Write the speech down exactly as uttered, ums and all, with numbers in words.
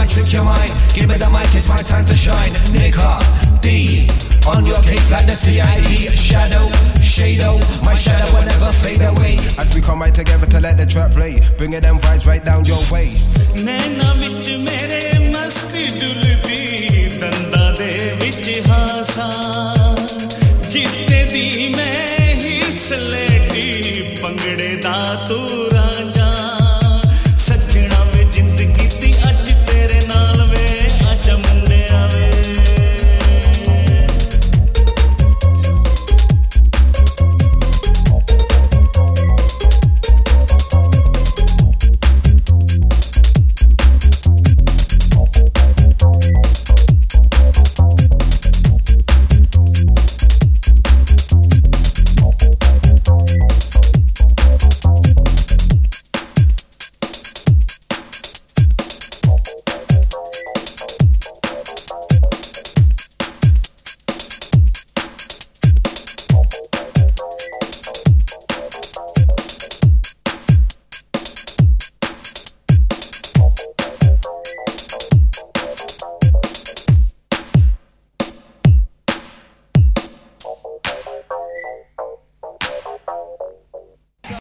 trick your mind. Give me the mic, it's my time to shine. Nigga, D, on your case like the C I E. Shadow, Shado, my shadow will never fade away. As we come right together to let the track play, bringing them vibes right down your way. Nena vitu me